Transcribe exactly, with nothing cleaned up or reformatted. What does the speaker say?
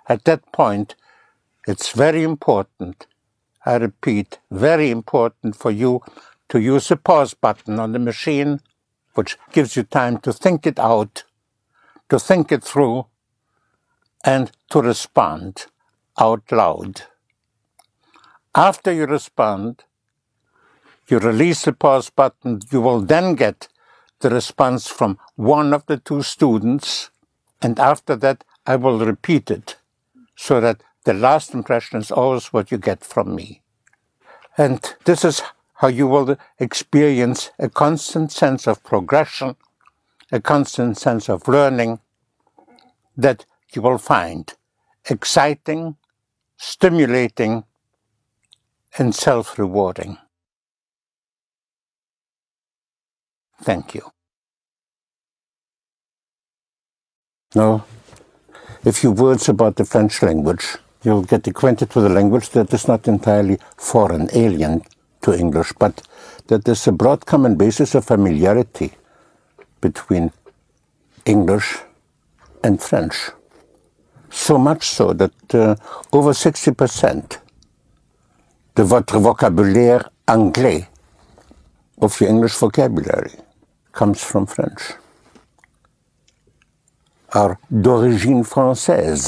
At that point, it's very important, I repeat, very important for you to use the pause button on the machine, which gives you time to think it out, to think it through, and to respond out loud. After you respond, you release the pause button, you will then get the response from one of the two students, and after that I will repeat it, so that the last impression is always what you get from me. And this is how you will experience a constant sense of progression, a constant sense of learning that you will find exciting, stimulating, and self-rewarding. Thank you. Now, a few words about the French language. You'll get acquainted with a language that is not entirely foreign, alien to English, but that there's a broad common basis of familiarity between English and French. So much so that uh, over sixty percent de votre vocabulaire anglais, of your English vocabulary, comes from French, are d'origine française.